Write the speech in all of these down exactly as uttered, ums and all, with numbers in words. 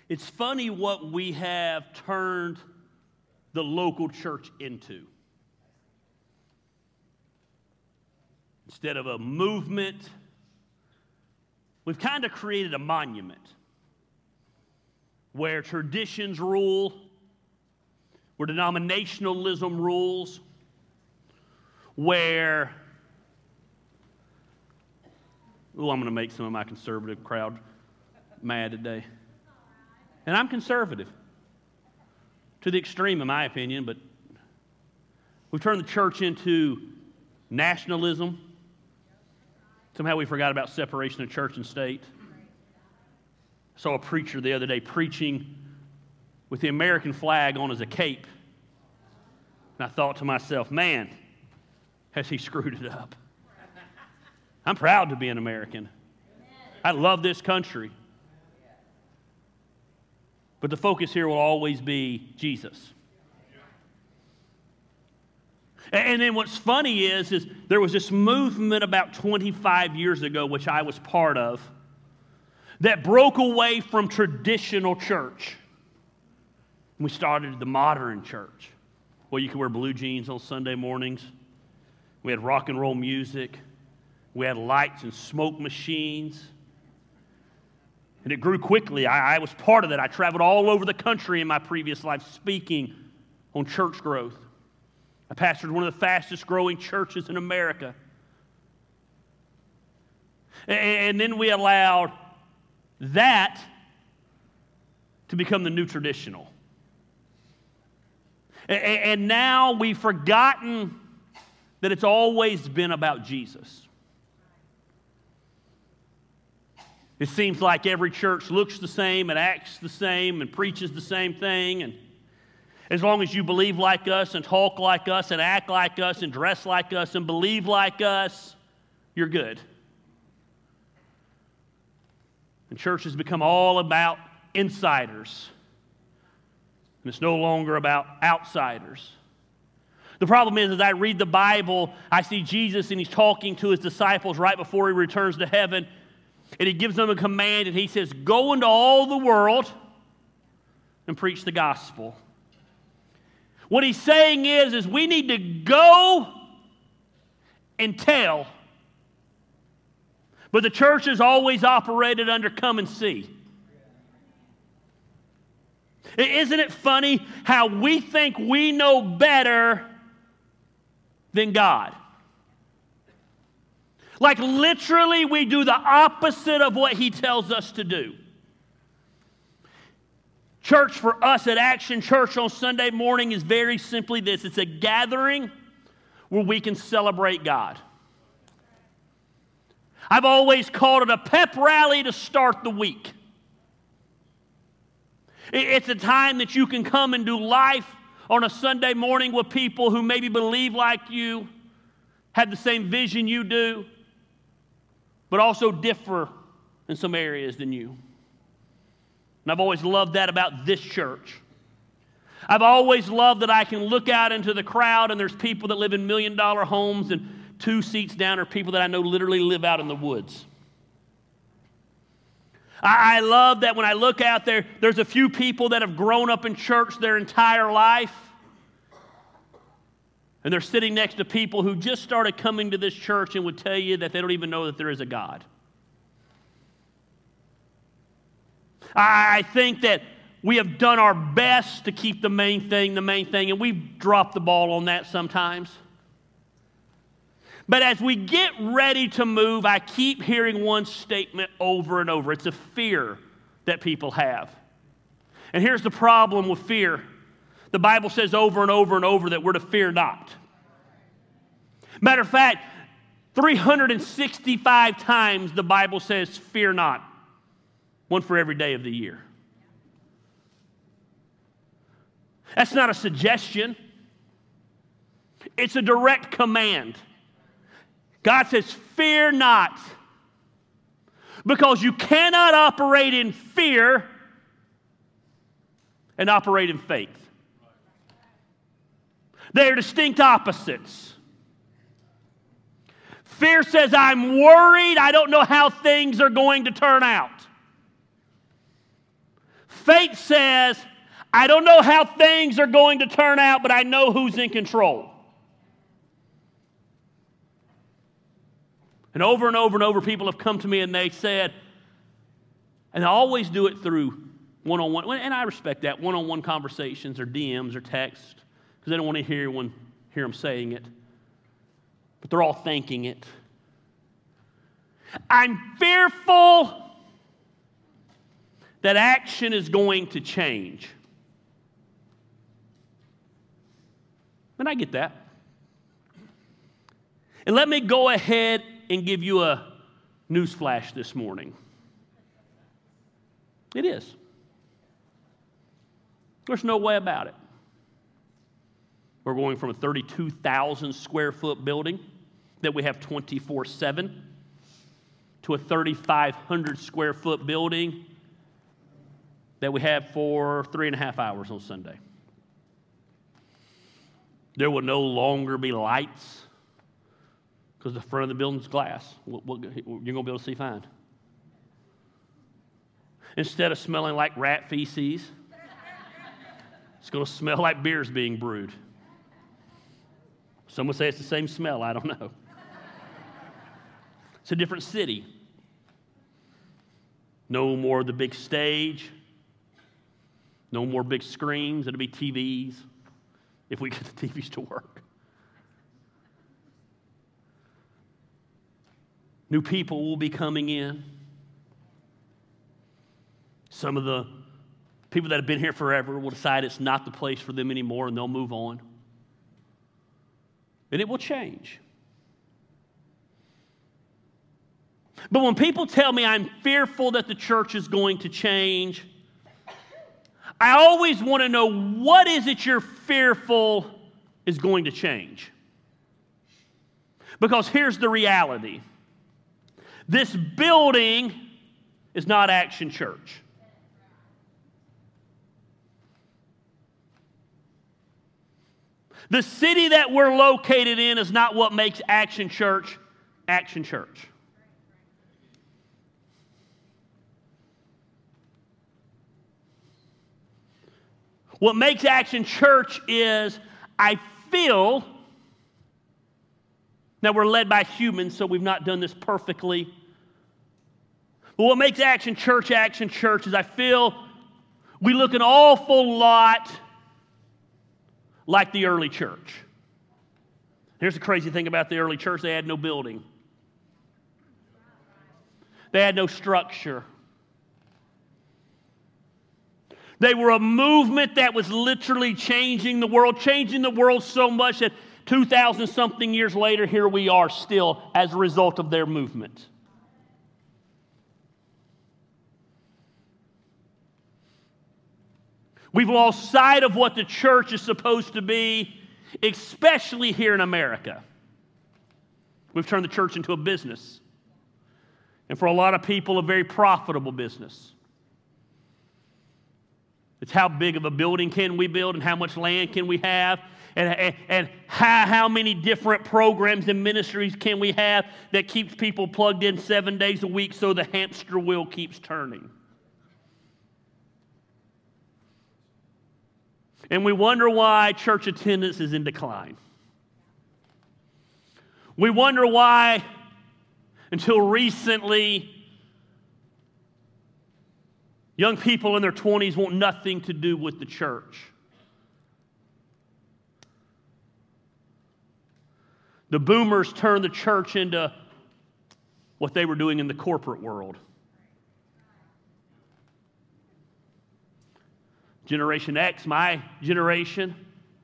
It's funny what we have turned the local church into. Instead of a movement, we've kind of created a monument where traditions rule, where denominationalism rules, where, oh, I'm going to make some of my conservative crowd mad today. And I'm conservative to the extreme, in my opinion, but we've turned the church into nationalism. Somehow we forgot about separation of church and state. I saw a preacher the other day preaching with the American flag on as a cape. And I thought to myself, man, has he screwed it up. I'm proud to be an American. I love this country. But the focus here will always be Jesus. And then what's funny is, is there was this movement about twenty-five years ago, which I was part of, that broke away from traditional church. We started the modern church, where you could wear blue jeans on Sunday mornings. We had rock and roll music. We had lights and smoke machines. And it grew quickly. I, I was part of that. I traveled all over the country in my previous life speaking on church growth. I pastored one of the fastest growing churches in America. And, and then we allowed that to become the new traditional. And, and now we've forgotten that it's always been about Jesus. It seems like every church looks the same and acts the same and preaches the same thing. And as long as you believe like us and talk like us and act like us and dress like us and believe like us, you're good. And church has become all about insiders. And it's no longer about outsiders. The problem is, as I read the Bible, I see Jesus and he's talking to his disciples right before he returns to heaven. And he gives them a command and he says, go into all the world and preach the gospel. What he's saying is, is we need to go and tell. But the church has always operated under come and see. Isn't it funny how we think we know better than God? Like literally we do the opposite of what he tells us to do. Church for us at Action Church on Sunday morning is very simply this. It's a gathering where we can celebrate God. I've always called it a pep rally to start the week. It's a time that you can come and do life on a Sunday morning with people who maybe believe like you, have the same vision you do, but also differ in some areas than you. And I've always loved that about this church. I've always loved that I can look out into the crowd and there's people that live in million dollar homes and two seats down are people that I know literally live out in the woods. I, I love that when I look out there, there's a few people that have grown up in church their entire life. And they're sitting next to people who just started coming to this church and would tell you that they don't even know that there is a God. I think that we have done our best to keep the main thing the main thing, and we've dropped the ball on that sometimes. But as we get ready to move, I keep hearing one statement over and over. It's a fear that people have. And here's the problem with fear. The Bible says over and over and over that we're to fear not. Matter of fact, three hundred sixty-five times the Bible says fear not. One for every day of the year. That's not a suggestion. It's a direct command. God says, fear not. Because you cannot operate in fear and operate in faith. They are distinct opposites. Fear says, I'm worried. I don't know how things are going to turn out. Faith says, I don't know how things are going to turn out, but I know who's in control. And over and over and over, people have come to me and they said, and I always do it through one-on-one, and I respect that, one-on-one conversations or D Ms or text, because they don't want to hear one, hear them saying it. But they're all thinking it. I'm fearful that action is going to change. And I get that. And let me go ahead and give you a news flash this morning. It is. There's no way about it. We're going from a thirty-two thousand square foot building that we have twenty-four seven to a thirty-five hundred square foot building that we have for three and a half hours on Sunday. There will no longer be lights because the front of the building's glass. You're going to be able to see fine. Instead of smelling like rat feces, it's going to smell like beer's being brewed. Some would say it's the same smell. I don't know. It's a different city. No more of the big stage. No more big screens. It'll be T Vs if we get the T Vs to work. New people will be coming in. Some of the people that have been here forever will decide it's not the place for them anymore and they'll move on. And it will change. But when people tell me I'm fearful that the church is going to change, I always want to know, what is it you're fearful is going to change? Because here's the reality. This building is not Action Church. The city that we're located in is not what makes Action Church Action Church. What makes Action Church is, I feel, now we're led by humans, so we've not done this perfectly. But what makes Action Church Action Church is I feel we look an awful lot like the early church. Here's the crazy thing about the early church. They had no building. They had no structure. They were a movement that was literally changing the world, changing the world so much that two thousand something years later, here we are still as a result of their movement. We've lost sight of what the church is supposed to be, especially here in America. We've turned the church into a business. And for a lot of people, a very profitable business. It's how big of a building can we build and how much land can we have and, and, and how, how many different programs and ministries can we have that keeps people plugged in seven days a week so the hamster wheel keeps turning. And we wonder why church attendance is in decline. We wonder why, until recently, young people in their twenties want nothing to do with the church. The boomers turned the church into what they were doing in the corporate world. Generation X, my generation,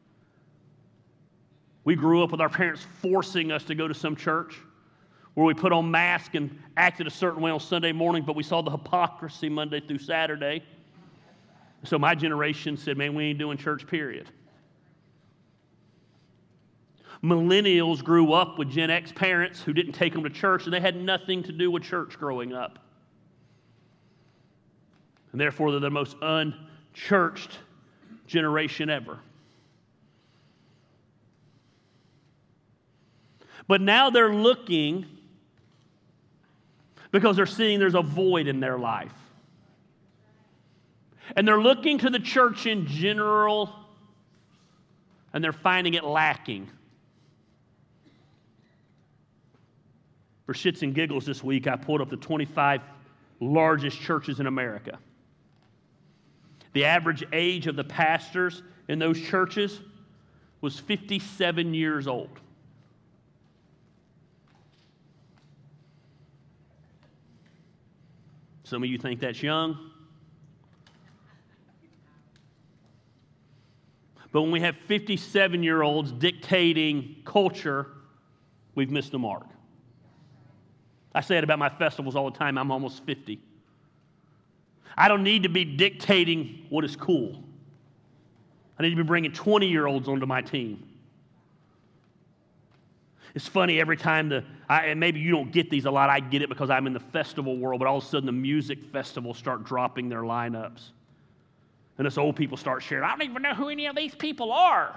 we grew up with our parents forcing us to go to some church where we put on masks and acted a certain way on Sunday morning, but we saw the hypocrisy Monday through Saturday. So my generation said, man, we ain't doing church, period. Millennials grew up with Gen X parents who didn't take them to church, and they had nothing to do with church growing up. And therefore, they're the most unchurched generation ever. But now they're looking because they're seeing there's a void in their life. And they're looking to the church in general, and they're finding it lacking. For shits and giggles this week, I pulled up the twenty-five largest churches in America. The average age of the pastors in those churches was fifty-seven years old. Some of you think that's young. But when we have fifty-seven-year-olds dictating culture, we've missed the mark. I say it about my festivals all the time. I'm almost fifty. I don't need to be dictating what is cool. I need to be bringing twenty-year-olds onto my team. It's funny every time the, I, and maybe you don't get these a lot. I get it because I'm in the festival world, but all of a sudden the music festivals start dropping their lineups. And us old people start sharing, I don't even know who any of these people are.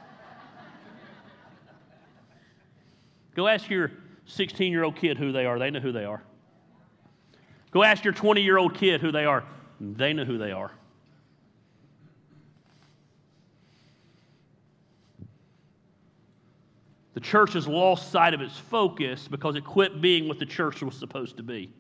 Go ask your sixteen-year-old kid who they are. They know who they are. Go ask your twenty-year-old kid who they are. They know who they are. The church has lost sight of its focus because it quit being what the church was supposed to be.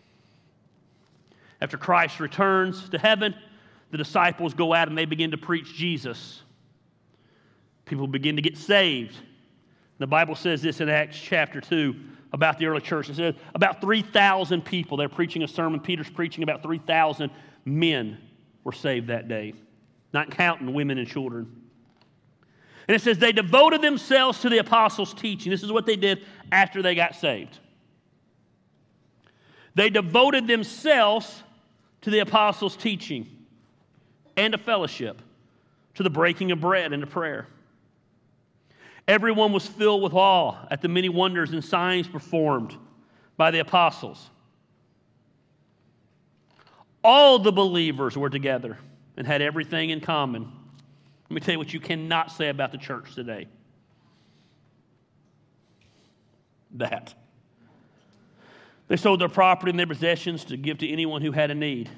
After Christ returns to heaven, the disciples go out and they begin to preach Jesus. People begin to get saved. The Bible says this in Acts chapter two about the early church. It says about three thousand people. They're preaching a sermon. Peter's preaching. About three thousand men were saved that day, not counting women and children. And it says they devoted themselves to the apostles' teaching. This is what they did after they got saved. They devoted themselves to the apostles' teaching and to fellowship, to the breaking of bread and to prayer. Everyone was filled with awe at the many wonders and signs performed by the apostles. All the believers were together and had everything in common. Let me tell you what you cannot say about the church today. That. They sold their property and their possessions to give to anyone who had a need.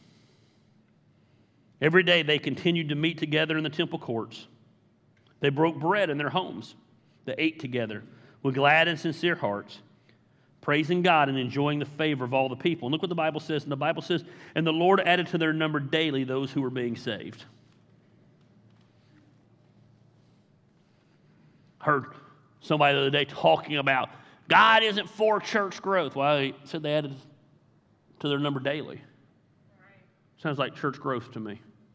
Every day they continued to meet together in the temple courts. They broke bread in their homes. They ate together with glad and sincere hearts, praising God and enjoying the favor of all the people. And look what the Bible says. And the Bible says, and the Lord added to their number daily those who were being saved. Heard somebody the other day talking about God isn't for church growth. Well, he said they added to their number daily. Sounds like church growth to me.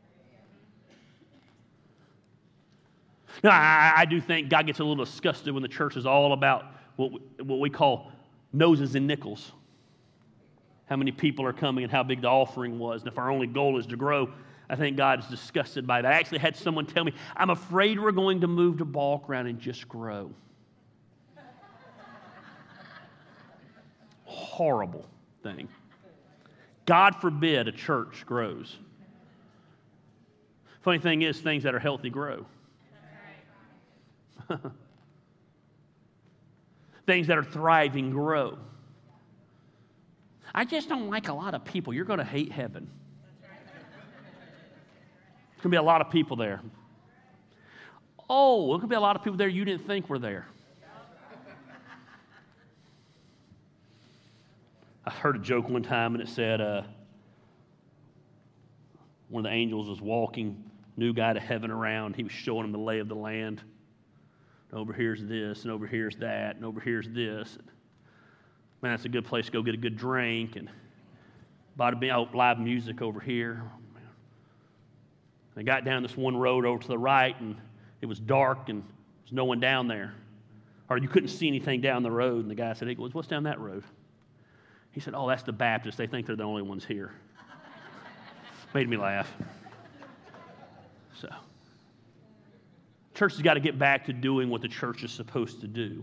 Now, I, I do think God gets a little disgusted when the church is all about what we, what we call noses and nickels. How many people are coming and how big the offering was. And if our only goal is to grow, I think God is disgusted by that. I actually had someone tell me, I'm afraid we're going to move to ball ground and just grow. Horrible thing. God forbid a church grows. Funny thing is, things that are healthy grow. Things that are thriving grow. I just don't like a lot of people. You're going to hate heaven. There's going to be a lot of people there. Oh, there's going to be a lot of people there you didn't think were there. I heard a joke one time, and it said uh, one of the angels was walking new guy to heaven around. He was showing him the lay of the land. And over here's this, and over here's that, and over here's this. And, man, that's a good place to go get a good drink. And bought a oh, live music over here. They got down this one road over to the right, and it was dark, and there was no one down there. Or you couldn't see anything down the road. And the guy said, hey, what's down that road? He said, oh, that's the Baptists. They think they're the only ones here. Made me laugh. So, church has got to get back to doing what the church is supposed to do.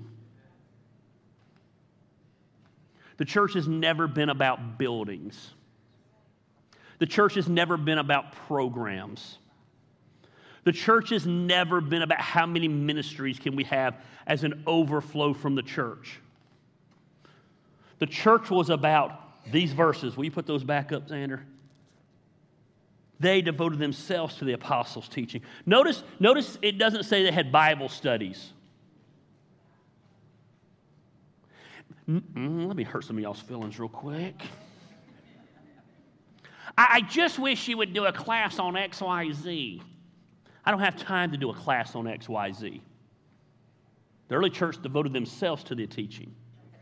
The church has never been about buildings. The church has never been about programs. The church has never been about how many ministries can we have as an overflow from the church. The church was about these verses. Will you put those back up, Xander? They devoted themselves to the apostles' teaching. Notice, notice it doesn't say they had Bible studies. Mm-mm, let me hurt some of y'all's feelings real quick. I, I just wish you would do a class on X Y Z. I don't have time to do a class on X Y Z. The early church devoted themselves to the teaching.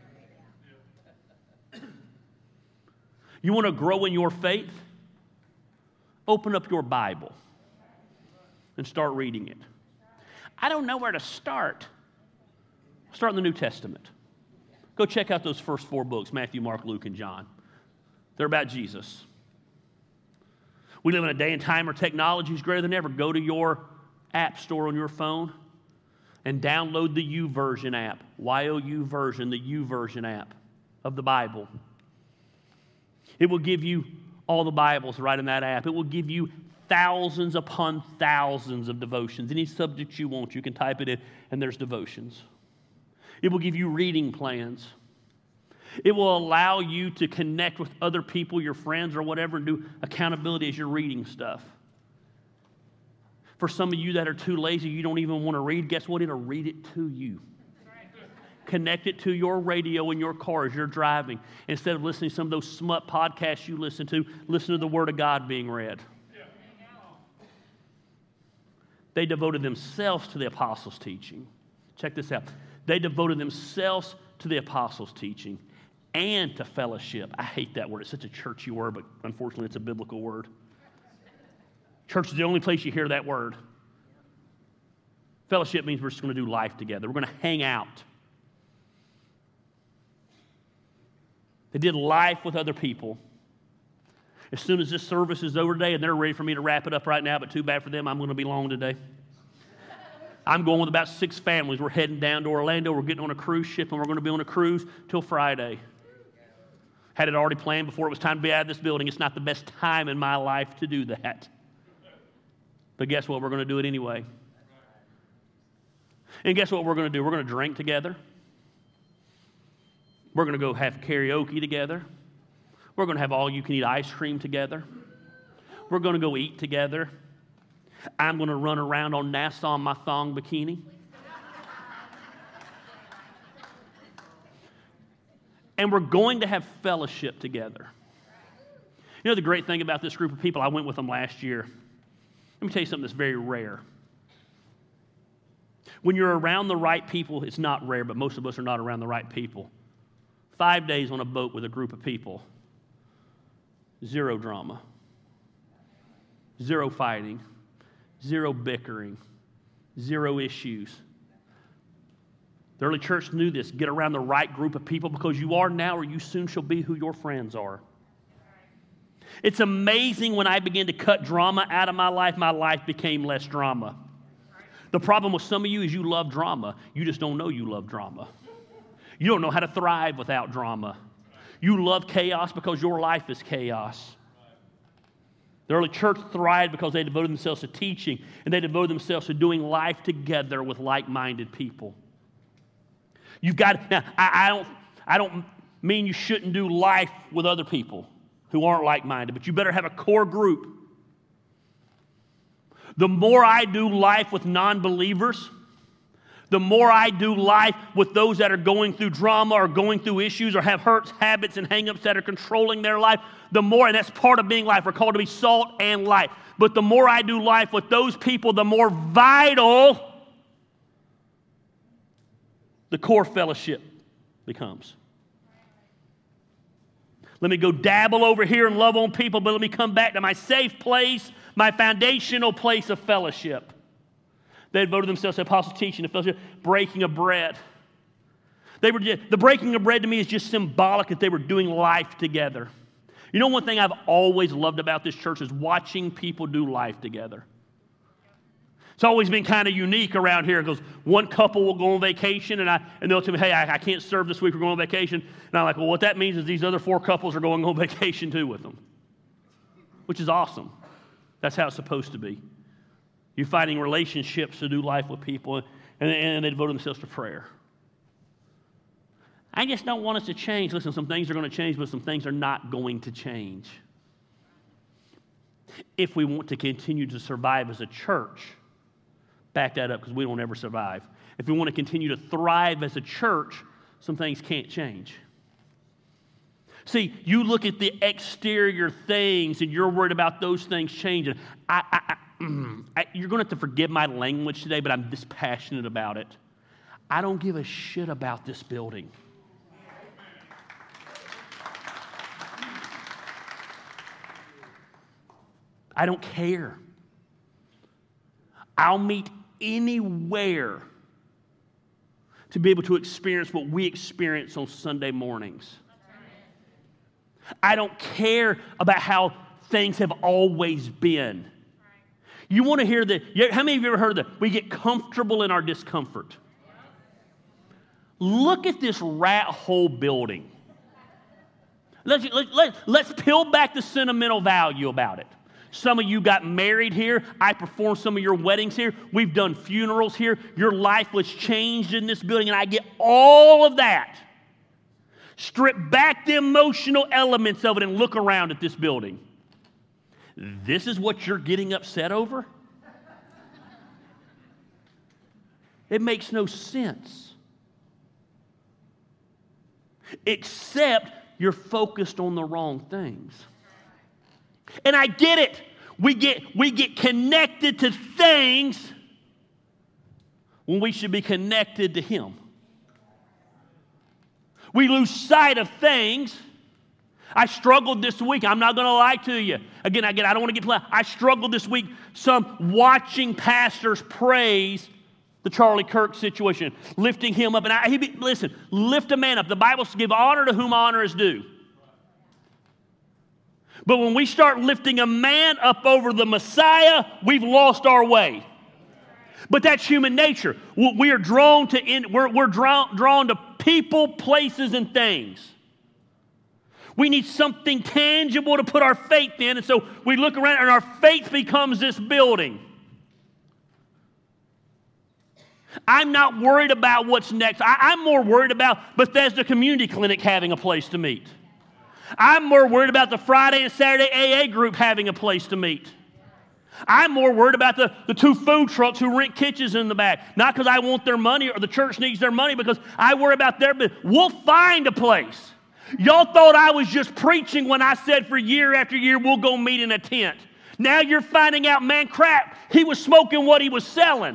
You want to grow in your faith? Open up your Bible and start reading it. I don't know where to start. Start in the New Testament. Go check out those first four books, Matthew, Mark, Luke, and John. They're about Jesus. We live in a day and time where technology is greater than ever. Go to your app store on your phone and download the YouVersion app, Y O U version, the YouVersion app of the Bible. It will give you all the Bibles right in that app. It will give you thousands upon thousands of devotions. Any subject you want, you can type it in, and there's devotions. It will give you reading plans. It will allow you to connect with other people, your friends or whatever, and do accountability as you're reading stuff. For some of you that are too lazy, you don't even want to read, guess what? It'll read it to you. Connect it to your radio in your car as you're driving. Instead of listening to some of those smut podcasts you listen to, listen to the Word of God being read. They devoted themselves to the apostles' teaching. Check this out. They devoted themselves to the apostles' teaching and to fellowship. I hate that word. It's such a churchy word, but unfortunately it's a biblical word. Church is the only place you hear that word. Fellowship means we're just going to do life together. We're going to hang out. They did life with other people. As soon as this service is over today, and they're ready for me to wrap it up right now, but too bad for them, I'm going to be long today. I'm going with about six families. We're heading down to Orlando. We're getting on a cruise ship, and we're going to be on a cruise till Friday. Had it already planned before it was time to be out of this building. It's not the best time in my life to do that. But guess what? We're going to do it anyway. And guess what we're going to do? We're going to drink together. We're going to go have karaoke together. We're going to have all-you-can-eat ice cream together. We're going to go eat together. I'm going to run around on Nassau in my thong bikini. And we're going to have fellowship together. You know the great thing about this group of people? I went with them last year. Let me tell you something that's very rare. When you're around the right people, it's not rare, but most of us are not around the right people. Five days on a boat with a group of people. Zero drama. Zero fighting. Zero bickering. Zero issues. The early church knew this. Get around the right group of people because you are now or you soon shall be who your friends are. It's amazing when I began to cut drama out of my life, my life became less drama. The problem with some of you is you love drama. You just don't know you love drama. You don't know how to thrive without drama. You love chaos because your life is chaos. The early church thrived because they devoted themselves to teaching, and they devoted themselves to doing life together with like-minded people. You've got, now, I, I don't, I don't mean you shouldn't do life with other people who aren't like-minded, but you better have a core group. The more I do life with non-believers, the more I do life with those that are going through drama or going through issues or have hurts, habits, and hang-ups that are controlling their life, the more, and that's part of being life. We're called to be salt and light. But the more I do life with those people, the more vital the core fellowship becomes. Let me go dabble over here and love on people, but let me come back to my safe place, my foundational place of fellowship. They devoted themselves to apostles' teaching, to fellowship, breaking of bread. They were just, the breaking of bread to me is just symbolic that they were doing life together. You know, one thing I've always loved about this church is watching people do life together. It's always been kind of unique around here because one couple will go on vacation and, I, and they'll tell me, hey, I, I can't serve this week, we're going on vacation. And I'm like, well, what that means is these other four couples are going on vacation too with them, which is awesome. That's how it's supposed to be. You're finding relationships to do life with people, and, and they devote themselves to prayer. I just don't want us to change. Listen, some things are going to change, but some things are not going to change. If we want to continue to survive as a church, back that up because we don't ever survive. If we want to continue to thrive as a church, some things can't change. See, you look at the exterior things and you're worried about those things changing. I, I, I, mm, I, you're going to have to forgive my language today, but I'm this passionate about it. I don't give a shit about this building. I don't care. I'll meet anywhere to be able to experience what we experience on Sunday mornings. I don't care about how things have always been. You want to hear the, how many of you ever heard that we get comfortable in our discomfort? Look at this rat hole building. Let's, let, let, let's peel back the sentimental value about it. Some of you got married here. I performed some of your weddings here. We've done funerals here. Your life was changed in this building, and I get all of that. Strip back the emotional elements of it and look around at this building. This is what you're getting upset over? It makes no sense. Except you're focused on the wrong things. And I get it. We get, we get connected to things when we should be connected to Him. We lose sight of things. I struggled this week. I'm not going to lie to you. Again, again, I don't want to get polite. I struggled this week some watching pastors praise the Charlie Kirk situation, lifting him up. And I, he be, listen, lift a man up. The Bible says, give honor to whom honor is due. But when we start lifting a man up over the Messiah, we've lost our way. But that's human nature. We are drawn to in, we're, we're drawn, drawn to people, places, and things. We need something tangible to put our faith in, and so we look around and our faith becomes this building. I'm not worried about what's next. I, I'm more worried about Bethesda Community Clinic having a place to meet. I'm more worried about the Friday and Saturday A A group having a place to meet. I'm more worried about the, the two food trucks who rent kitchens in the back. Not because I want their money or the church needs their money, because I worry about their business. We'll find a place. Y'all thought I was just preaching when I said for year after year we'll go meet in a tent. Now you're finding out, man, crap, he was smoking what he was selling.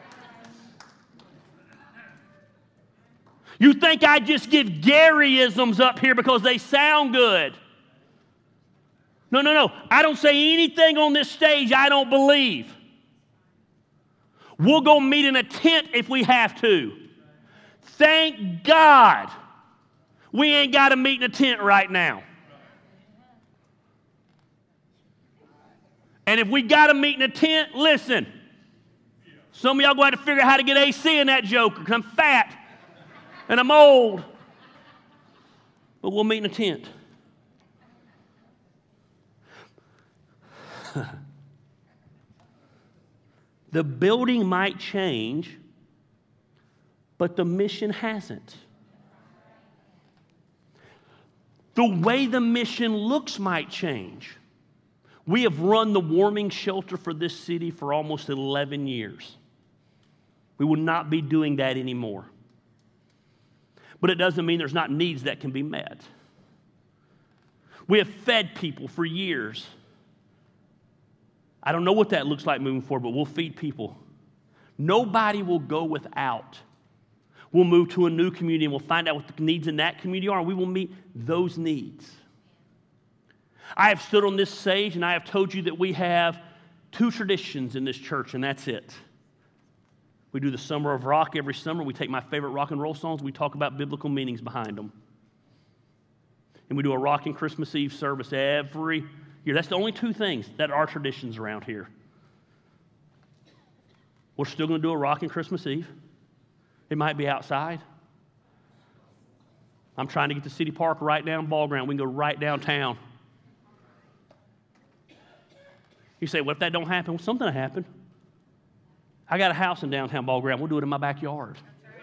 You think I just give Garyisms up here because they sound good. No, no, no. I don't say anything on this stage I don't believe. We'll go meet in a tent if we have to. Thank God we ain't got to meet in a tent right now. And if we got to meet in a tent, listen. Some of y'all going to have to figure out how to get A C in that joker because I'm fat. And I'm old. But we'll meet in a tent. The building might change, but the mission hasn't. The way the mission looks might change. We have run the warming shelter for this city for almost eleven years. We will not be doing that anymore. But it doesn't mean there's not needs that can be met. We have fed people for years. I don't know what that looks like moving forward, but we'll feed people. Nobody will go without. We'll move to a new community and we'll find out what the needs in that community are, and we will meet those needs. I have stood on this stage and I have told you that we have two traditions in this church, and that's it. We do the Summer of Rock every summer. We take my favorite rock and roll songs. We talk about biblical meanings behind them. And we do a Rock and Christmas Eve service every year. That's the only two things that are traditions around here. We're still going to do a Rock and Christmas Eve. It might be outside. I'm trying to get the city park right down Ball Ground. We can go right downtown. You say, what if that don't happen? Well, something will happen. I got a house in downtown Ball Ground. We'll do it in my backyard.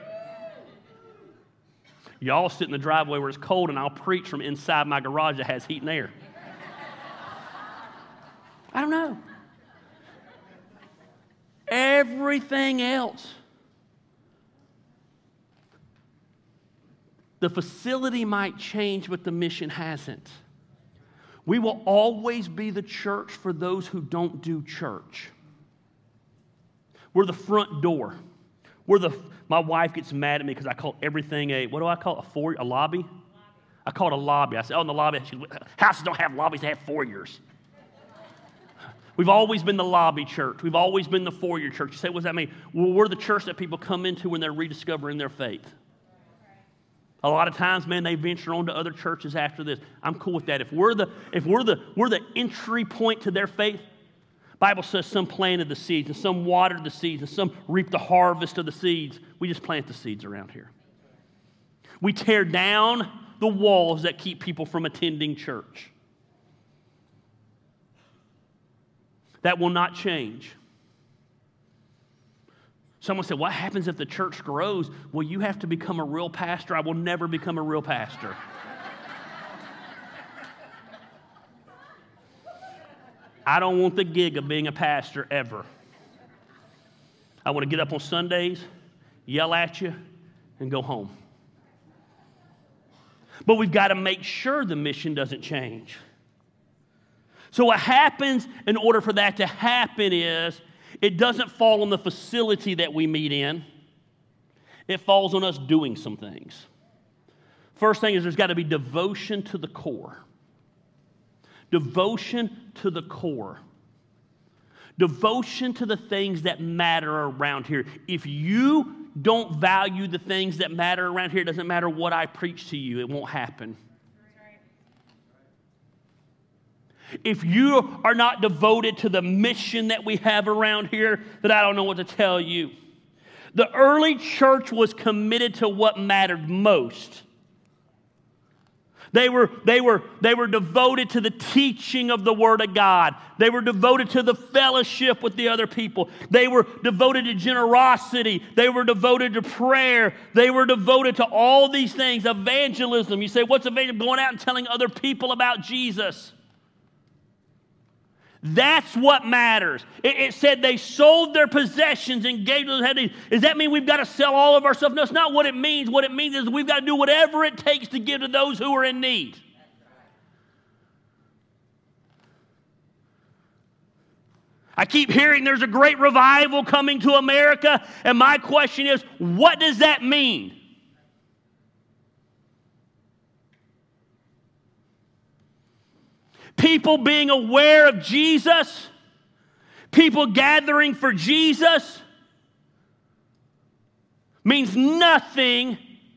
Y'all sit in the driveway where it's cold, and I'll preach from inside my garage that has heat and air. I don't know. Everything else. The facility might change, but the mission hasn't. We will always be the church for those who don't do church. We're the front door. We're the, my wife gets mad at me because I call everything a, what do I call it, a foyer, a lobby? lobby? I call it a lobby. I say, oh, in the lobby, she, houses don't have lobbies, they have foyers. We've always been the lobby church. We've always been the foyer church. You say, what does that mean? Well, we're the church that people come into when they're rediscovering their faith. A lot of times, man, they venture on to other churches after this. I'm cool with that. If we're the, if we're the, we're the entry point to their faith, the Bible says some planted the seeds and some watered the seeds and some reaped the harvest of the seeds. We just plant the seeds around here. We tear down the walls that keep people from attending church. That will not change. Someone said, what happens if the church grows? Well, you have to become a real pastor. I will never become a real pastor. I don't want the gig of being a pastor ever. I want to get up on Sundays, yell at you, and go home. But we've got to make sure the mission doesn't change. So what happens in order for that to happen is it doesn't fall on the facility that we meet in. It falls on us doing some things. First thing is there's got to be devotion to the core. Devotion to the core. Devotion to the things that matter around here. If you don't value the things that matter around here, it doesn't matter what I preach to you, it won't happen. If you are not devoted to the mission that we have around here, then I don't know what to tell you. The early church was committed to what mattered most. They were, they were, they were devoted to the teaching of the Word of God. They were devoted to the fellowship with the other people. They were devoted to generosity. They were devoted to prayer. They were devoted to all these things. Evangelism. You say, what's evangelism? Going out and telling other people about Jesus. That's what matters. It, it said they sold their possessions and gave to those. Does that mean we've got to sell all of our stuff? No, it's not what it means. What it means is we've got to do whatever it takes to give to those who are in need. I keep hearing there's a great revival coming to America, and my question is, what does that mean? People being aware of Jesus, people gathering for Jesus, means nothing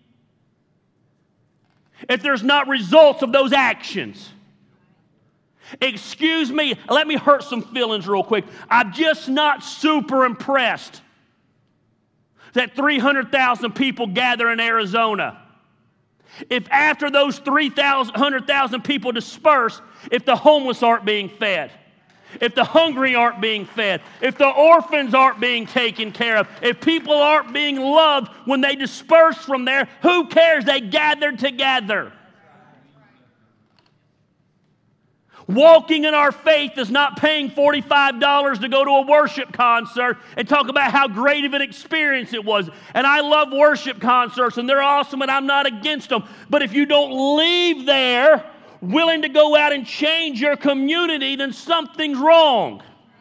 if there's not results of those actions. Excuse me, let me hurt some feelings real quick. I'm just not super impressed that three hundred thousand people gather in Arizona. If after those three hundred thousand people disperse, if the homeless aren't being fed, if the hungry aren't being fed, if the orphans aren't being taken care of, if people aren't being loved when they disperse from there, who cares? They gathered together. Walking in our faith is not paying forty-five dollars to go to a worship concert and talk about how great of an experience it was. And I love worship concerts, and they're awesome, and I'm not against them. But if you don't leave there willing to go out and change your community, then something's wrong.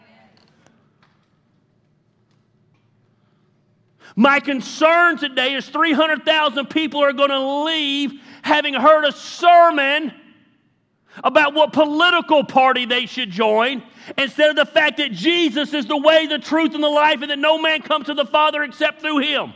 My concern today is three hundred thousand people are going to leave having heard a sermon about what political party they should join, instead of the fact that Jesus is the way, the truth, and the life, and that no man comes to the Father except through Him.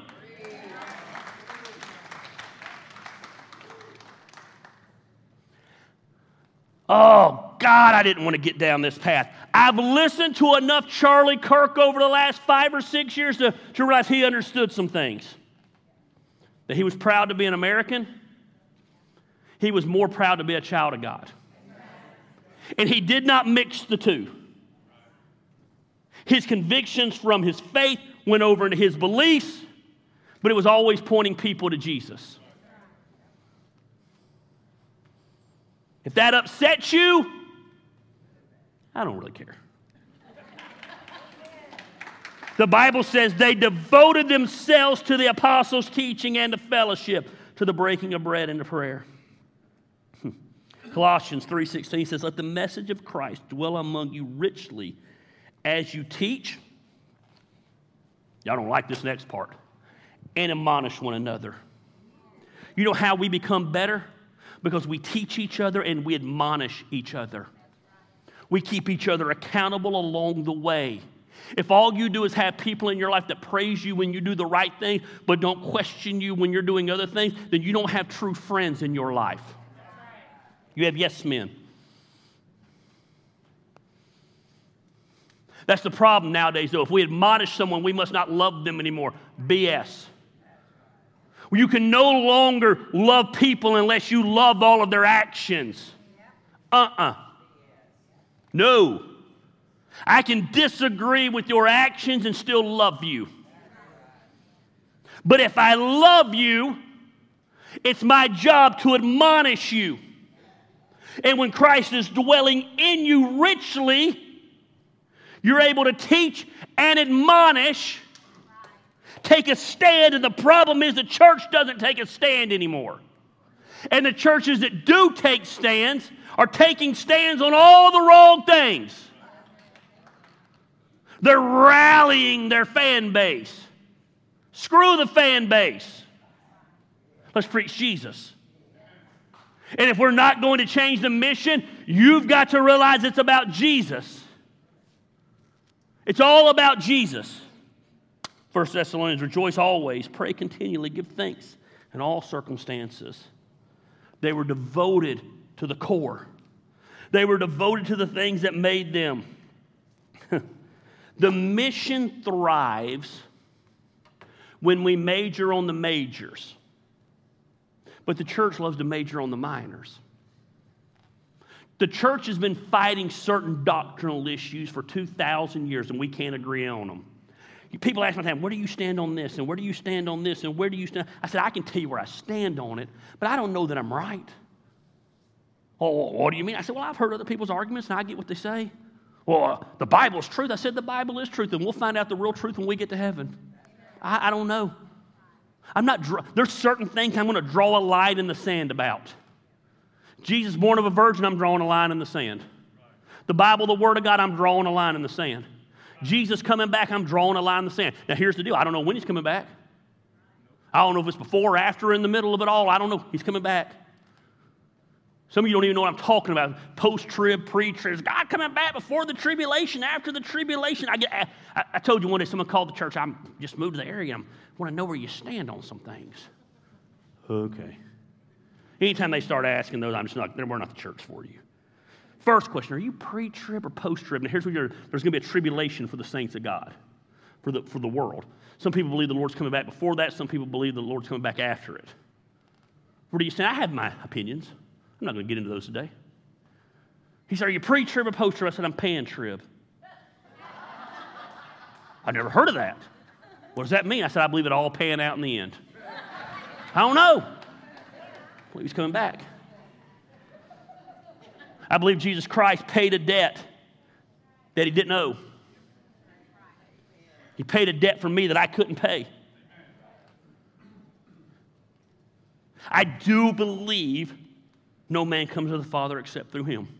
Oh, God, I didn't want to get down this path. I've listened to enough Charlie Kirk over the last five or six years to, to realize he understood some things. That he was proud to be an American. He was more proud to be a child of God. And he did not mix the two. His convictions from his faith went over into his beliefs, but it was always pointing people to Jesus. If that upsets you, I don't really care. The Bible says they devoted themselves to the apostles' teaching and to fellowship, to the breaking of bread and to prayer. Colossians three sixteen says, let the message of Christ dwell among you richly as you teach. Y'all don't like this next part. And admonish one another. You know how we become better? Because we teach each other and we admonish each other. We keep each other accountable along the way. If all you do is have people in your life that praise you when you do the right thing, but don't question you when you're doing other things, then you don't have true friends in your life. You have yes men. That's the problem nowadays, though. If we admonish someone, we must not love them anymore. B S. You can no longer love people unless you love all of their actions. Uh-uh. No. I can disagree with your actions and still love you. But if I love you, it's my job to admonish you. And when Christ is dwelling in you richly, you're able to teach and admonish, take a stand, and the problem is the church doesn't take a stand anymore. And the churches that do take stands are taking stands on all the wrong things. They're rallying their fan base. Screw the fan base. Let's preach Jesus. And if we're not going to change the mission, you've got to realize it's about Jesus. It's all about Jesus. First Thessalonians, rejoice always, pray continually, give thanks in all circumstances. They were devoted to the core. They were devoted to the things that made them. The mission thrives when we major on the majors. But the church loves to major on the minors. The church has been fighting certain doctrinal issues for two thousand years, and we can't agree on them. People ask me all the time, where do you stand on this, and where do you stand on this, and where do you stand? I said, I can tell you where I stand on it, but I don't know that I'm right. Oh, what do you mean? I said, well, I've heard other people's arguments, and I get what they say. Well, uh, the Bible's truth. I said, the Bible is truth, and we'll find out the real truth when we get to heaven. I, I don't know. I'm not. There's certain things I'm going to draw a line in the sand about. Jesus born of a virgin, I'm drawing a line in the sand. The Bible, the Word of God, I'm drawing a line in the sand. Jesus coming back, I'm drawing a line in the sand. Now, here's the deal. I don't know when he's coming back. I don't know if it's before or after, in the middle of it all. I don't know. He's coming back. Some of you don't even know what I'm talking about. Post-trib, pre-trib. Is God coming back before the tribulation, after the tribulation? I, get, I, I told you one day someone called the church. I just moved to the area. I want to know where you stand on some things. Okay. Anytime they start asking those, I'm just not, we're not the church for you. First question, are you pre-trib or post-trib? And here's what you're, there's going to be a tribulation for the saints of God, for the, for the world. Some people believe the Lord's coming back before that. Some people believe the Lord's coming back after it. Where do you stand? I have my opinions. I'm not going to get into those today. He said, are you pre-trib or post-trib? I said, I'm pan-trib. I've never heard of that. What does that mean? I said, I believe it all pan out in the end. I don't know. I believe he's coming back. I believe Jesus Christ paid a debt that he didn't owe. He paid a debt for me that I couldn't pay. I do believe no man comes to the Father except through him.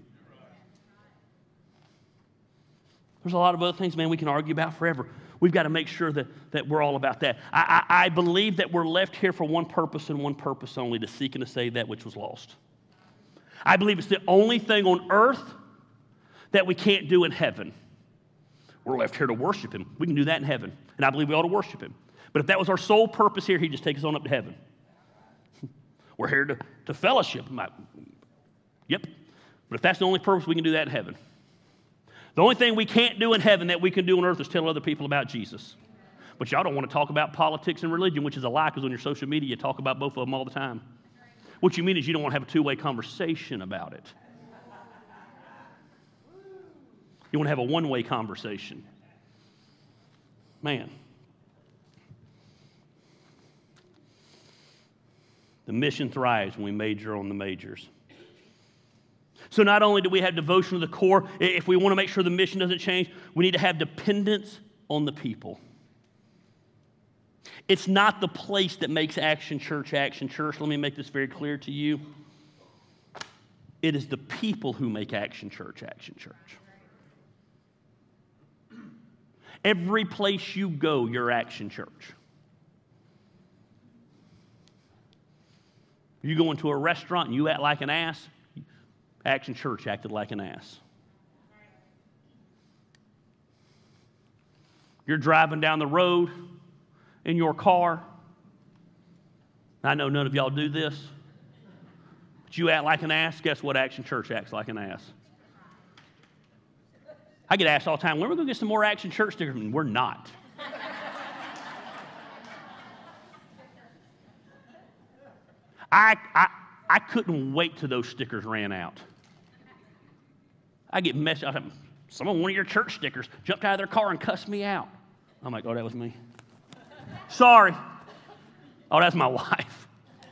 There's a lot of other things, man, we can argue about forever. We've got to make sure that, that we're all about that. I, I, I believe that we're left here for one purpose and one purpose only, to seek and to save that which was lost. I believe it's the only thing on earth that we can't do in heaven. We're left here to worship him. We can do that in heaven, and I believe we ought to worship him. But if that was our sole purpose here, he'd just take us on up to heaven. We're here to, to fellowship. Yep. But if that's the only purpose, we can do that in heaven. The only thing we can't do in heaven that we can do on earth is tell other people about Jesus. But y'all don't want to talk about politics and religion, which is a lie, because on your social media you talk about both of them all the time. What you mean is you don't want to have a two-way conversation about it. You want to have a one-way conversation. Man. The mission thrives when we major on the majors. So not only do we have devotion to the core, if we want to make sure the mission doesn't change, we need to have dependence on the people. It's not the place that makes Action Church Action Church. Let me make this very clear to you. It is the people who make Action Church Action Church. Every place you go, you're Action Church. You go into a restaurant and you act like an ass, Action Church acted like an ass. You're driving down the road in your car. I know none of y'all do this, but you act like an ass. Guess what? Action Church acts like an ass. I get asked all the time, when are we going to get some more Action Church stickers? And we're not. I, I, I couldn't wait till those stickers ran out. I get messed up. Someone, one of your church stickers, jumped out of their car and cussed me out. I'm like, oh, that was me. Sorry. Oh, that's my wife.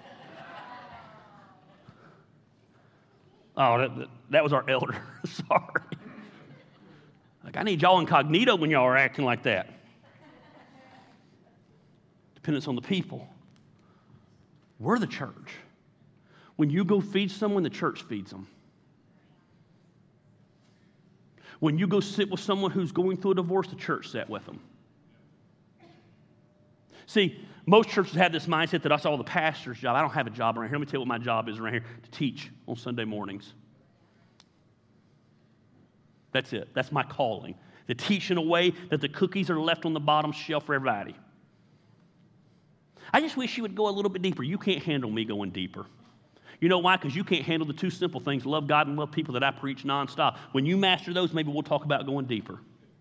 Oh, that, that, that was our elder. Sorry. Like, I need y'all incognito when y'all are acting like that. Dependence on the people. We're the church. When you go feed someone, the church feeds them. When you go sit with someone who's going through a divorce, the church sat with them. See, most churches have this mindset that that's all the pastor's job. I don't have a job around here. Let me tell you what my job is around here, to teach on Sunday mornings. That's it. That's my calling. To teach in a way that the cookies are left on the bottom shelf for everybody. I just wish you would go a little bit deeper. You can't handle me going deeper. You know why? Because you can't handle the two simple things, love God and love people, that I preach nonstop. When you master those, maybe we'll talk about going deeper.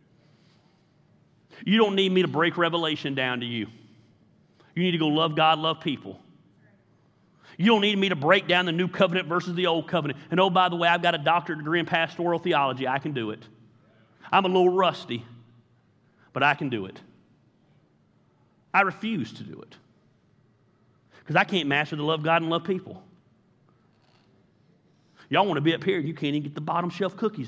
You don't need me to break Revelation down to you. You need to go love God, love people. You don't need me to break down the new covenant versus the old covenant. And oh, by the way, I've got a doctorate degree in pastoral theology. I can do it. I'm a little rusty, but I can do it. I refuse to do it because I can't master the love God and love people. Y'all want to be up here and you can't even get the bottom shelf cookies.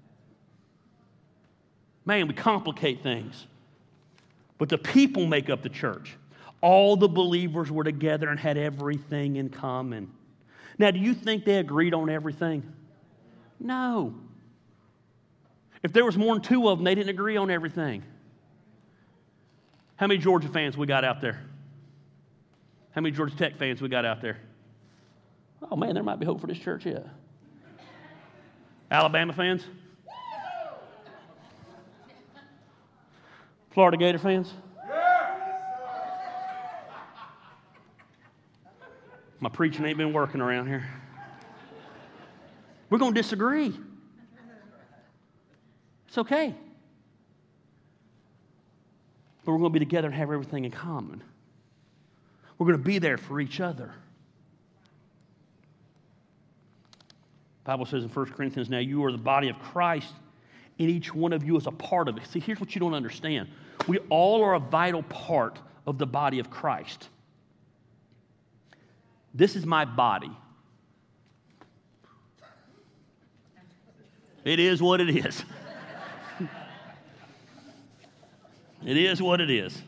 Man, we complicate things. But the people make up the church. All the believers were together and had everything in common. Now, do you think they agreed on everything? No. If there was more than two of them, they didn't agree on everything. How many Georgia fans we got out there? How many Georgia Tech fans we got out there? Oh, man, there might be hope for this church yet. Alabama fans? Florida Gator fans? My preaching ain't been working around here. We're going to disagree. It's okay. But we're going to be together and have everything in common. We're going to be there for each other. The Bible says in First Corinthians, now you are the body of Christ, and each one of you is a part of it. See, here's what you don't understand. We all are a vital part of the body of Christ. This is my body. It is what it is. It is what it is.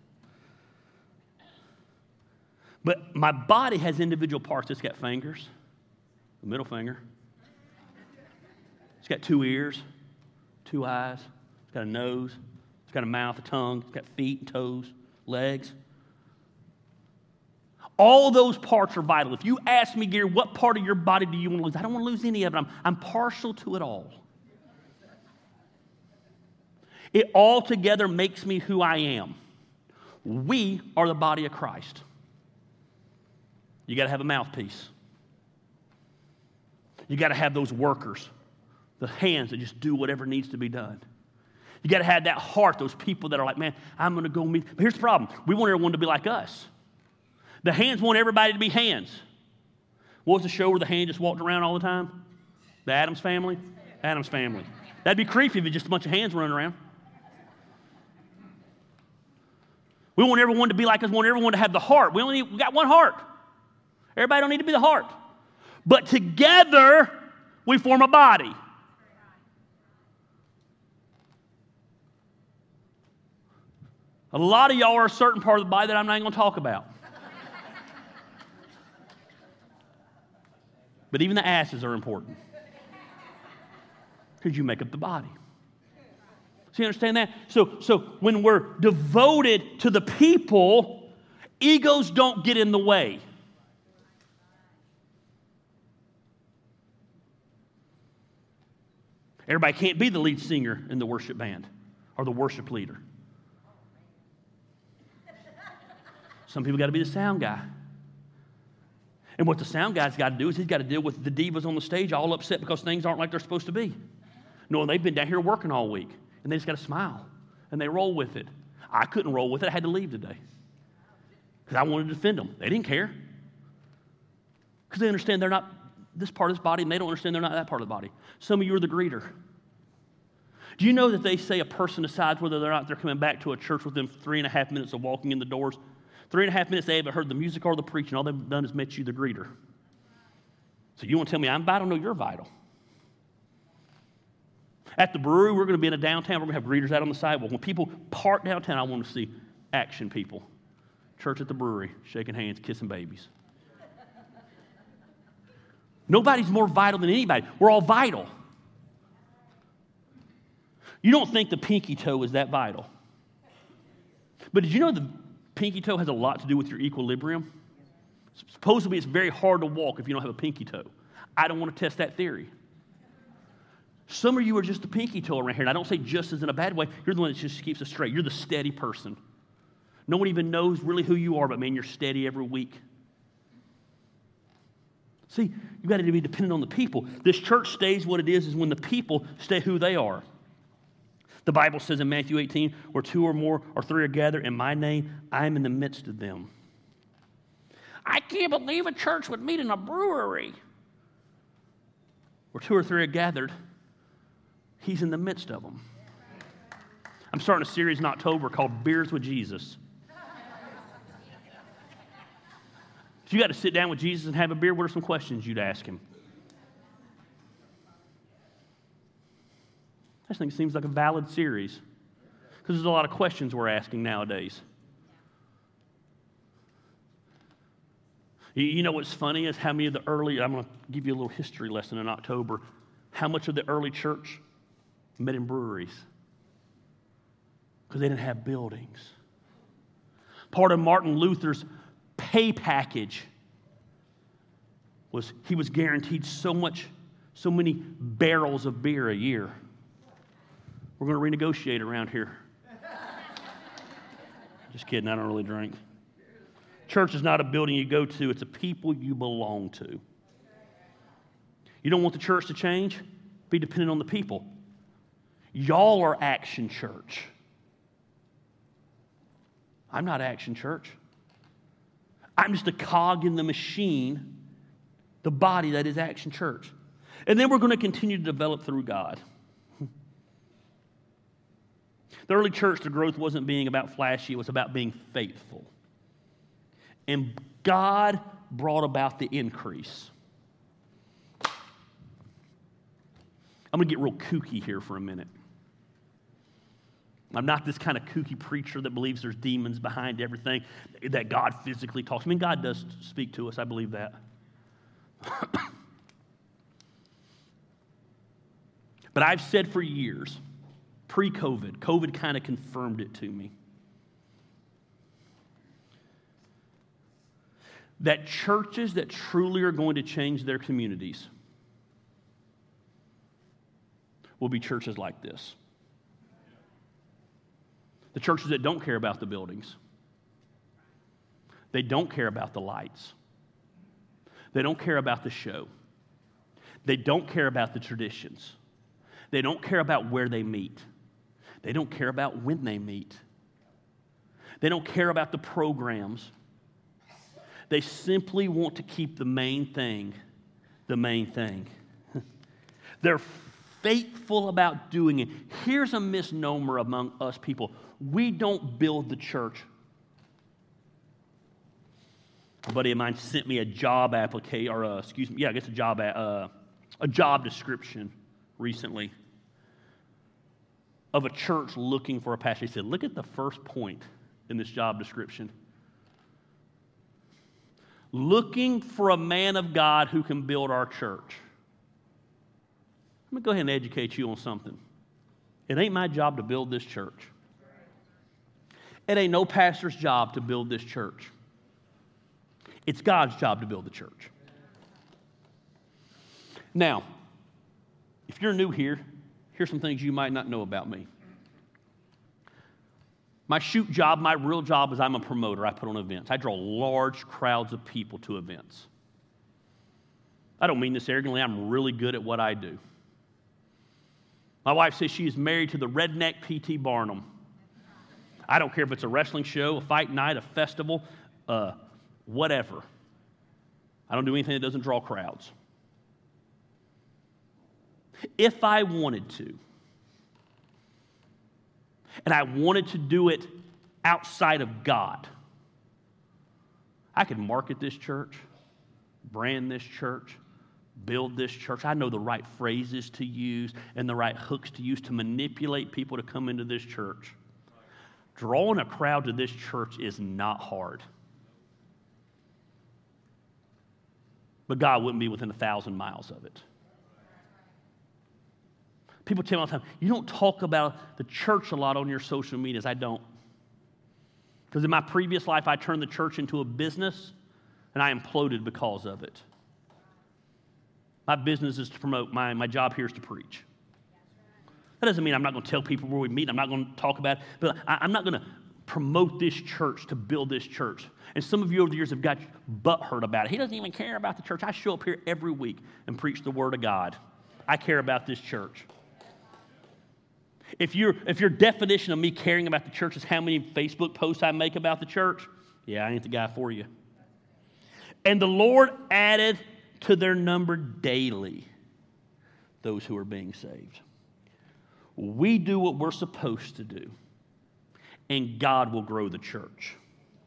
But my body has individual parts. It's got fingers, the middle finger. It's got two ears, two eyes. It's got a nose. It's got a mouth, a tongue. It's got feet and toes, legs. All those parts are vital. If you ask me, Gary, what part of your body do you want to lose? I don't want to lose any of it. I'm, I'm partial to it all. It all together makes me who I am. We are the body of Christ. You got to have a mouthpiece. You got to have those workers, the hands that just do whatever needs to be done. You got to have that heart, those people that are like, man, I'm going to go meet. But here's the problem. We want everyone to be like us. The hands want everybody to be hands. What was the show where the hand just walked around all the time? The Addams Family? Addams Family. That'd be creepy if it's just a bunch of hands running around. We want everyone to be like us. We want everyone to have the heart. We only need, we got one heart. Everybody don't need to be the heart. But together, we form a body. A lot of y'all are a certain part of the body that I'm not going to talk about. But even the asses are important. Because you make up the body. So you understand that? So, so when we're devoted to the people, egos don't get in the way. Everybody can't be the lead singer in the worship band or the worship leader. Some people got to be the sound guy. And what the sound guy's got to do is he's got to deal with the divas on the stage all upset because things aren't like they're supposed to be. No, they've been down here working all week, and they just got to smile, and they roll with it. I couldn't roll with it. I had to leave today because I wanted to defend them. They didn't care because they understand they're not this part of this body, and they don't understand they're not that part of the body. Some of you are the greeter. Do you know that they say a person decides whether or not they're coming back to a church within three and a half minutes of walking in the doors? Three and a half minutes, they haven't heard the music or the preaching. All they've done is met you, the greeter. So you want to tell me I'm vital? No, you're vital. At the brewery, we're going to be in a downtown. We're going to have greeters out on the sidewalk. When people park downtown, I want to see action people. Church at the brewery, shaking hands, kissing babies. Nobody's more vital than anybody. We're all vital. You don't think the pinky toe is that vital. But did you know the pinky toe has a lot to do with your equilibrium? Supposedly, it's very hard to walk if you don't have a pinky toe. I don't want to test that theory. Some of you are just the pinky toe around here, and I don't say just as in a bad way. You're the one that just keeps us straight. You're the steady person. No one even knows really who you are, but man, you're steady every week. See, you've got to be dependent on the people. This church stays what it is is when the people stay who they are. The Bible says in Matthew eighteen, where two or more or three are gathered in my name, I am in the midst of them. I can't believe a church would meet in a brewery. Where two or three are gathered, he's in the midst of them. I'm starting a series in October called Beers with Jesus. If you got to sit down with Jesus and have a beer, what are some questions you'd ask him? I just think it seems like a valid series because there's a lot of questions we're asking nowadays. You, you know what's funny is how many of the early, I'm going to give you a little history lesson in October, how much of the early church met in breweries because they didn't have buildings. Part of Martin Luther's pay package was he was guaranteed so much, so many barrels of beer a year. We're going to renegotiate around here. Just kidding, I don't really drink. Church is not a building you go to, it's a people you belong to. You don't want the church to change? Be dependent on the people. Y'all are Action Church. I'm not Action Church. I'm just a cog in the machine, the body that is Action Church. And then we're going to continue to develop through God. The early church, the growth wasn't being about flashy, it was about being faithful. And God brought about the increase. I'm going to get real kooky here for a minute. I'm not this kind of kooky preacher that believes there's demons behind everything, that God physically talks. I mean, God does speak to us. I believe that. But I've said for years, pre-COVID, COVID kind of confirmed it to me, that churches that truly are going to change their communities will be churches like this. The churches that don't care about the buildings. They don't care about the lights. They don't care about the show. They don't care about the traditions. They don't care about where they meet. They don't care about when they meet. They don't care about the programs. They simply want to keep the main thing the main thing. They're faithful about doing it. Here's a misnomer among us people. We don't build the church. A buddy of mine sent me a job application, or a, excuse me, yeah, I guess a job, uh, a job description recently of a church looking for a pastor. He said, look at the first point. in this job description. Looking for a man of God who can build our church. Let me go ahead and educate you on something. It ain't my job to build this church. It ain't no pastor's job to build this church. It's God's job to build the church. Now, if you're new here, here's some things you might not know about me. My shoot job, my real job is I'm a promoter. I put on events. I draw large crowds of people to events. I don't mean this arrogantly. I'm really good at what I do. My wife says she is married to the redneck P T Barnum. I don't care if it's a wrestling show, a fight night, a festival, uh, whatever. I don't do anything that doesn't draw crowds. If I wanted to, and I wanted to do it outside of God, I could market this church, brand this church, build this church. I know the right phrases to use and the right hooks to use to manipulate people to come into this church. Drawing a crowd to this church is not hard. But God wouldn't be within a thousand miles of it. People tell me all the time, you don't talk about the church a lot on your social medias. I don't. Because in my previous life, I turned the church into a business, and I imploded because of it. My business is to promote. My, my job here is to preach. That doesn't mean I'm not going to tell people where we meet. I'm not going to talk about it. But I, I'm not going to promote this church to build this church. And some of you over the years have got butthurt about it. He doesn't even care about the church. I show up here every week and preach the Word of God. I care about this church. If, you're, if your definition of me caring about the church is how many Facebook posts I make about the church, yeah, I ain't the guy for you. And the Lord added to their number daily those who are being saved. We do what we're supposed to do, and God will grow the church.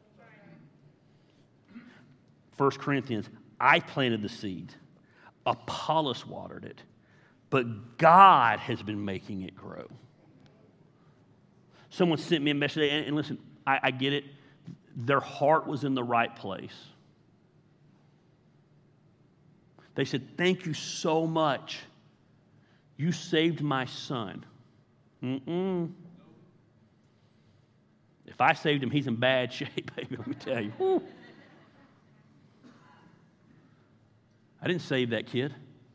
First Corinthians, I planted the seed, Apollos watered it, but God has been making it grow. Someone sent me a message, and, and listen, I, I get it. Their heart was in the right place. They said, thank you so much. You saved my son. Mm-mm. If I saved him, he's in bad shape, baby, let me tell you. Woo. I didn't save that kid.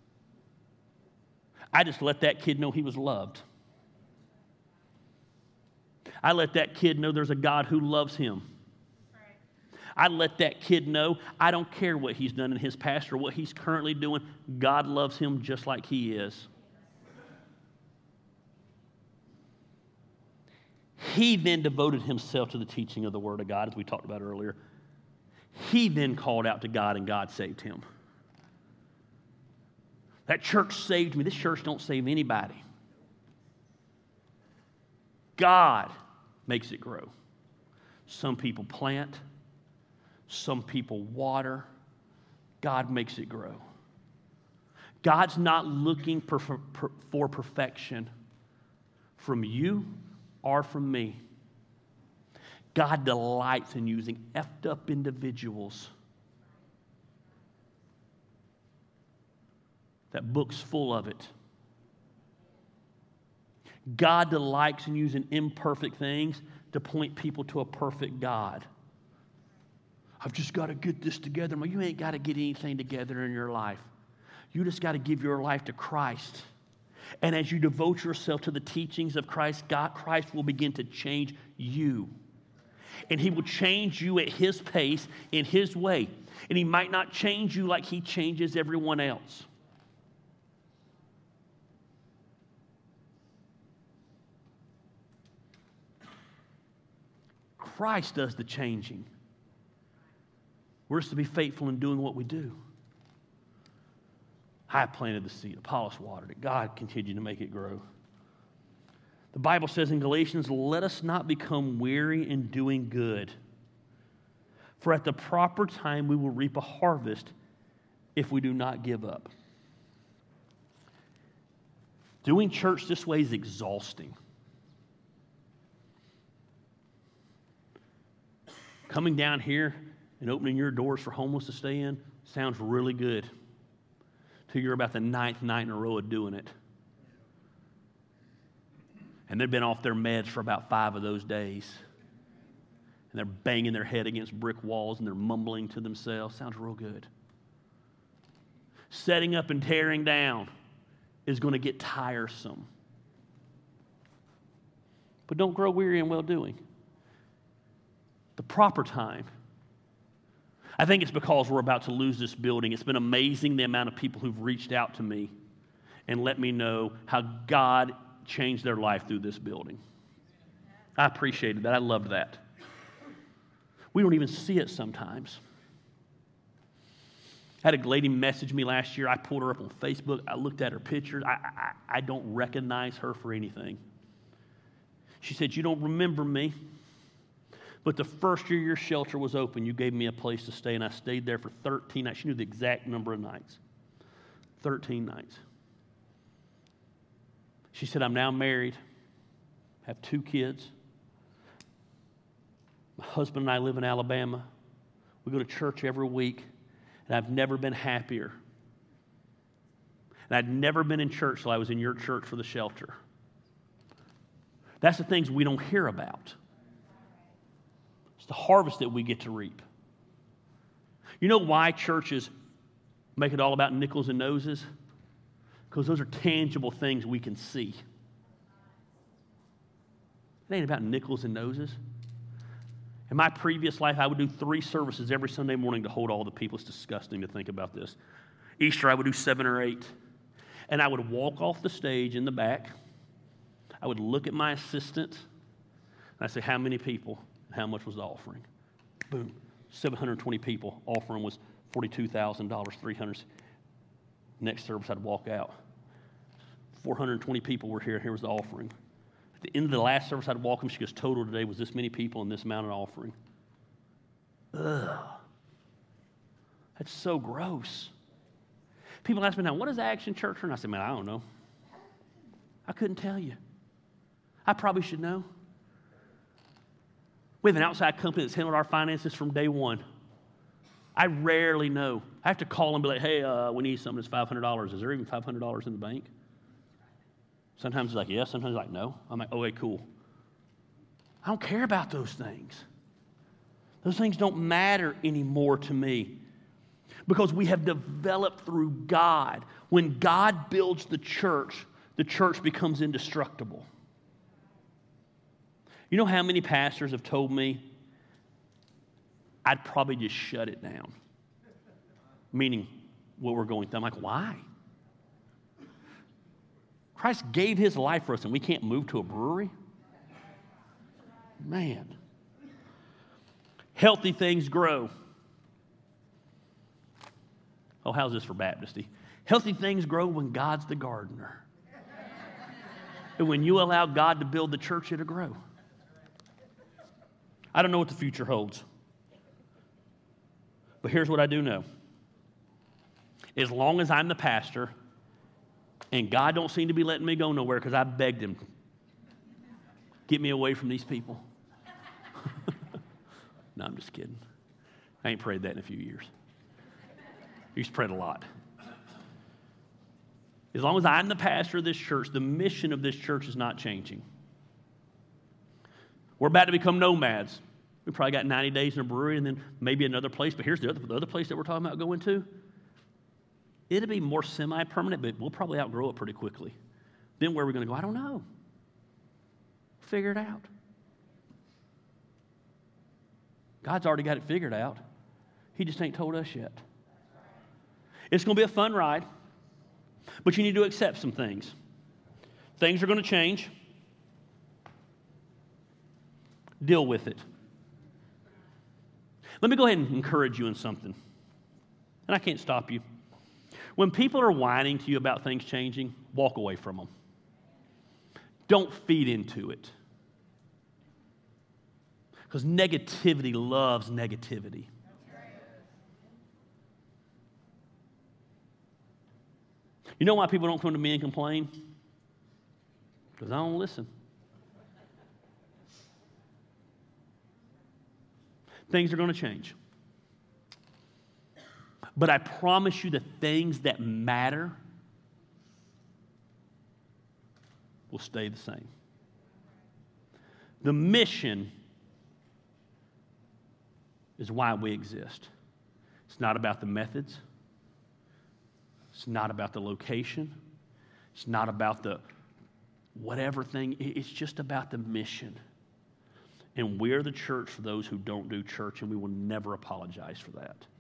I just let that kid know he was loved. I let that kid know there's a God who loves him. I let that kid know I don't care what he's done in his past or what he's currently doing. God loves him just like he is. He then devoted himself to the teaching of the Word of God, as we talked about earlier. He then called out to God, and God saved him. That church saved me. This church don't save anybody. God makes it grow. Some people plant. Some people water. God makes it grow. God's not looking for, for, for perfection from you or from me. God delights in using effed up individuals. That book's full of it. God delights in using imperfect things to point people to a perfect God. I've just got to get this together. Well, you ain't got to get anything together in your life. You just got to give your life to Christ. And as you devote yourself to the teachings of Christ, God, Christ will begin to change you. And He will change you at His pace, in His way. And He might not change you like He changes everyone else. Christ does the changing. We're just to be faithful in doing what we do. I planted the seed. Apollos watered it. God continued to make it grow. The Bible says in Galatians, let us not become weary in doing good. For at the proper time we will reap a harvest if we do not give up. Doing church this way is exhausting. coming down here and opening your doors for homeless to stay in sounds really good till you're about the ninth night in a row of doing it. And they've been off their meds for about five of those days. And they're banging their head against brick walls and they're mumbling to themselves. Sounds real good. Setting up and tearing down is going to get tiresome. But don't grow weary in well-doing. The proper time. I think it's because we're about to lose this building. It's been amazing the amount of people who've reached out to me and let me know how God changed their life through this building. I appreciated that. I loved that. We don't even see it sometimes. I had a lady message me last year. I pulled her up on Facebook. I looked at her pictures. I, I, I don't recognize her for anything. She said, "You don't remember me, but the first year your shelter was open, you gave me a place to stay, and I stayed there for thirteen nights." She knew the exact number of nights. thirteen nights. She said, "I'm now married, have two kids. My husband and I live in Alabama. We go to church every week, and I've never been happier. And I'd never been in church till I was in your church for the shelter." That's the things we don't hear about. It's the harvest that we get to reap. You know why churches make it all about nickels and noses? Because those are tangible things we can see. It ain't about nickels and noses. In my previous life, I would do three services every Sunday morning to hold all the people. It's disgusting to think about this. Easter, I would do seven or eight. And I would walk off the stage in the back. I would look at my assistant. And I'd say, "How many people? How much was the offering?" Boom. seven hundred twenty people. Offering was forty-two thousand dollars, three hundred dollars. Next service, I'd walk out. four hundred twenty people were here. Here was the offering. At the end of the last service, I'd walk them. She goes, "Total today was this many people and this amount of offering." Ugh. That's so gross. People ask me now, "What is Action Church?" And I say, "Man, I don't know. I couldn't tell you. I probably should know." We have an outside company that's handled our finances from day one. I rarely know. I have to call and be like, "Hey, uh, we need something that's five hundred dollars. Is there even five hundred dollars in the bank?" Sometimes he's like, "Yes." Sometimes he's like, "No." I'm like, "Okay, cool." I don't care about those things. Those things don't matter anymore to me because we have developed through God. When God builds the church, the church becomes indestructible. You know how many pastors have told me I'd probably just shut it down? Meaning what we're going through. I'm like, why? Christ gave his life for us and we can't move to a brewery? Man. Healthy things grow. Oh, how's this for Baptisty? Healthy things grow when God's the gardener. And when you allow God to build the church, it'll grow. I don't know what the future holds. But here's what I do know. As long as I'm the pastor and God don't seem to be letting me go nowhere because I begged him, "Get me away from these people." No, I'm just kidding. I ain't prayed that in a few years. He's prayed a lot. As long as I'm the pastor of this church, the mission of this church is not changing. We're about to become nomads. We probably got ninety days in a brewery and then maybe another place. But here's the other, the other place that we're talking about going to. It'll be more semi-permanent, but we'll probably outgrow it pretty quickly. Then where are we going to go? I don't know. Figure it out. God's already got it figured out. He just ain't told us yet. It's going to be a fun ride, but you need to accept some things. Things are going to change. Deal with it. Let me go ahead and encourage you in something. And I can't stop you. When people are whining to you about things changing, walk away from them. Don't feed into it. Because negativity loves negativity. You know why people don't come to me and complain? Because I don't listen. Things are going to change. But I promise you the things that matter will stay the same. The mission is why we exist. It's not about the methods. It's not about the location. It's not about the whatever thing. It's just about the mission. And we're the church for those who don't do church, and we will never apologize for that.